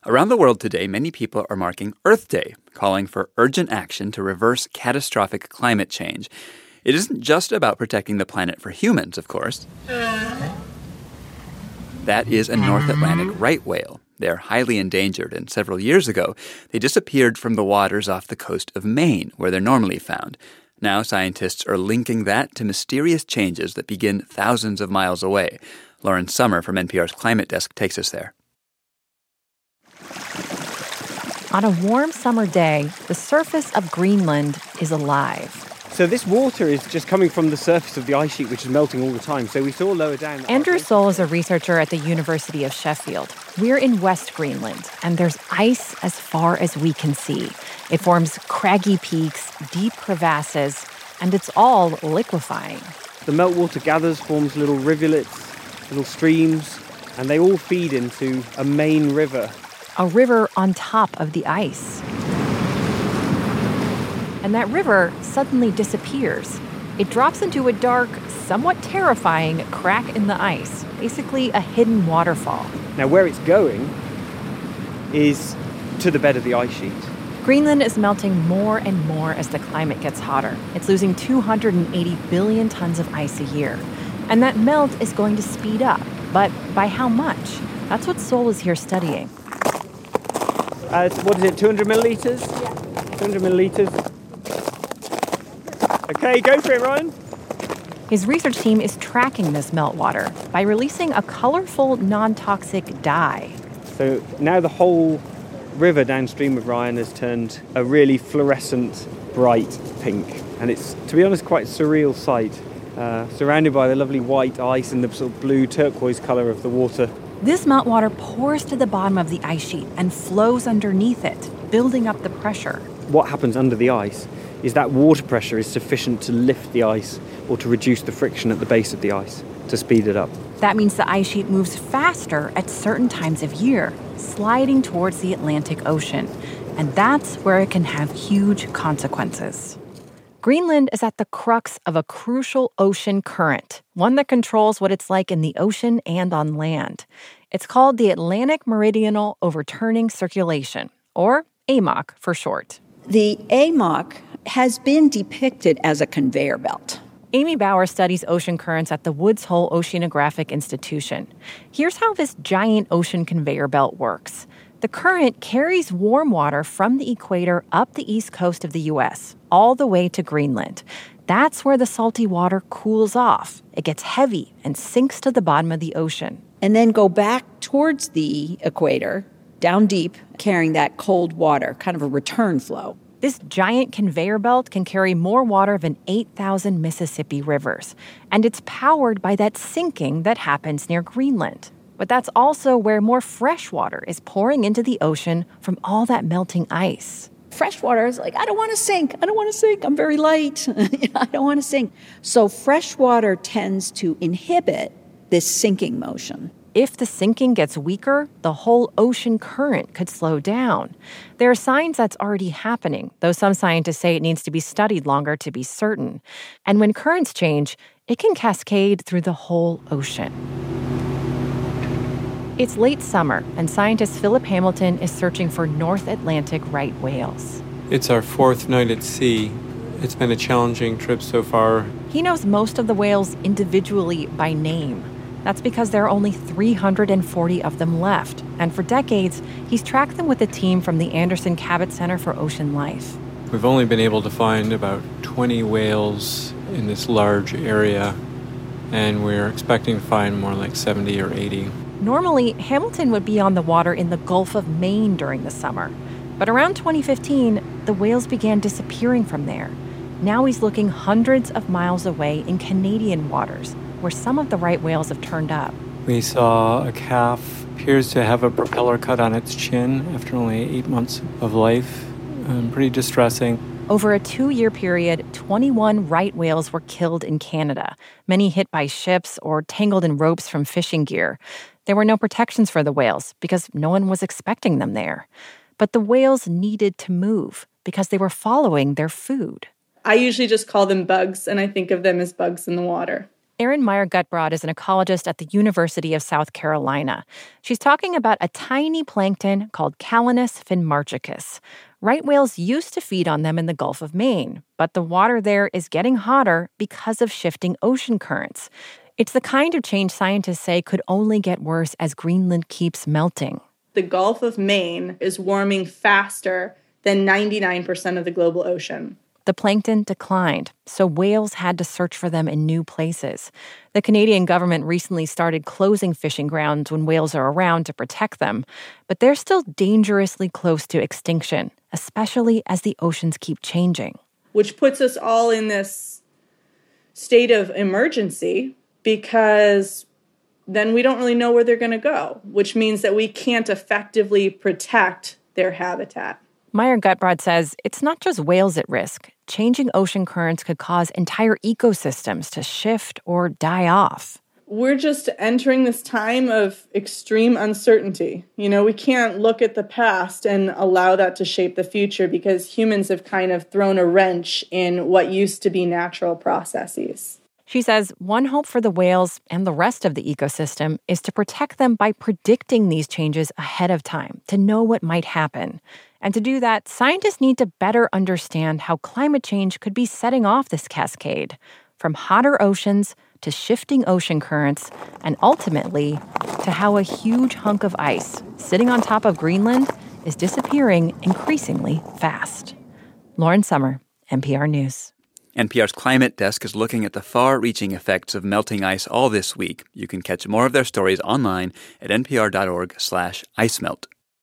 Around the world today, many people are marking Earth Day, calling for urgent action to reverse catastrophic climate change. It isn't just about protecting the planet for humans, of course. That is a North Atlantic right whale. They're highly endangered, and several years ago, they disappeared from the waters off the coast of Maine, where they're normally found. Now, scientists are linking that to mysterious changes that begin thousands of miles away. Lauren Sommer from NPR's Climate Desk takes us there. On a warm summer day, the surface of Greenland is alive. So this water is just coming from the surface of the ice sheet, which is melting all the time. So we saw lower down... Andrew Soll is a researcher at the University of Sheffield. We're in West Greenland, and there's ice as far as we can see. It forms craggy peaks, deep crevasses, and it's all liquefying. The meltwater gathers, forms little rivulets, little streams, and they all feed into a main river. A river on top of the ice. And that river suddenly disappears. It drops into a dark, somewhat terrifying crack in the ice, basically a hidden waterfall. Now, where it's going is to the bed of the ice sheet. Greenland is melting more and more as the climate gets hotter. It's losing 280 billion tons of ice a year. And that melt is going to speed up. But by how much? That's what Soll is here studying. What is it, 200 milliliters? Yeah. 200 milliliters. Okay, go for it, Ryan. His research team is tracking this meltwater by releasing a colorful, non-toxic dye. So now the whole river downstream of Ryan has turned a really fluorescent, bright pink. And it's, to be honest, quite a surreal sight, surrounded by the lovely white ice and the sort of blue turquoise color of the water. This meltwater pours to the bottom of the ice sheet and flows underneath it, building up the pressure. What happens under the ice is that water pressure is sufficient to lift the ice or to reduce the friction at the base of the ice, to speed it up. That means the ice sheet moves faster at certain times of year, sliding towards the Atlantic Ocean. And that's where it can have huge consequences. Greenland is at the crux of a crucial ocean current, one that controls what it's like in the ocean and on land. It's called the Atlantic Meridional Overturning Circulation, or AMOC for short. The AMOC has been depicted as a conveyor belt. Amy Bauer studies ocean currents at the Woods Hole Oceanographic Institution. Here's how this giant ocean conveyor belt works. The current carries warm water from the equator up the east coast of the U.S., all the way to Greenland. That's where the salty water cools off. It gets heavy and sinks to the bottom of the ocean. And then go back towards the equator, down deep, carrying that cold water, kind of a return flow. This giant conveyor belt can carry more water than 8,000 Mississippi rivers. And it's powered by that sinking that happens near Greenland. But that's also where more fresh water is pouring into the ocean from all that melting ice. Fresh water is like, I don't want to sink. I'm very light. I don't want to sink. So fresh water tends to inhibit this sinking motion. If the sinking gets weaker, the whole ocean current could slow down. There are signs that's already happening, though some scientists say it needs to be studied longer to be certain. And when currents change, it can cascade through the whole ocean. It's late summer, and scientist Philip Hamilton is searching for North Atlantic right whales. It's our fourth night at sea. It's been a challenging trip so far. He knows most of the whales individually by name. That's because there are only 340 of them left. And for decades, he's tracked them with a team from the Anderson Cabot Center for Ocean Life. We've only been able to find about 20 whales in this large area, and we're expecting to find more like 70 or 80. Normally, Hamilton would be on the water in the Gulf of Maine during the summer. But around 2015, the whales began disappearing from there. Now he's looking hundreds of miles away in Canadian waters, where some of the right whales have turned up. We saw a calf appears to have a propeller cut on its chin after only 8 months of life. Pretty distressing. Over a 2-year period, 21 right whales were killed in Canada, many hit by ships or tangled in ropes from fishing gear. There were no protections for the whales because no one was expecting them there. But the whales needed to move because they were following their food. I usually just call them bugs, and I think of them as bugs in the water. Erin Meyer-Gutbrod is an ecologist at the University of South Carolina. She's talking about a tiny plankton called Calanus finmarchicus. Right whales used to feed on them in the Gulf of Maine, but the water there is getting hotter because of shifting ocean currents. It's the kind of change scientists say could only get worse as Greenland keeps melting. The Gulf of Maine is warming faster than 99% of the global ocean. The plankton declined, so whales had to search for them in new places. The Canadian government recently started closing fishing grounds when whales are around to protect them, but they're still dangerously close to extinction, especially as the oceans keep changing. Which puts us all in this state of emergency because then we don't really know where they're going to go, which means that we can't effectively protect their habitat. Meyer-Gutbrod says it's not just whales at risk. Changing ocean currents could cause entire ecosystems to shift or die off. We're just entering this time of extreme uncertainty. We can't look at the past and allow that to shape the future because humans have kind of thrown a wrench in what used to be natural processes. She says one hope for the whales and the rest of the ecosystem is to protect them by predicting these changes ahead of time, to know what might happen. And to do that, scientists need to better understand how climate change could be setting off this cascade, from hotter oceans to shifting ocean currents, and ultimately to how a huge hunk of ice sitting on top of Greenland is disappearing increasingly fast. Lauren Sommer, NPR News. NPR's Climate Desk is looking at the far-reaching effects of melting ice all this week. You can catch more of their stories online at npr.org/icemelt.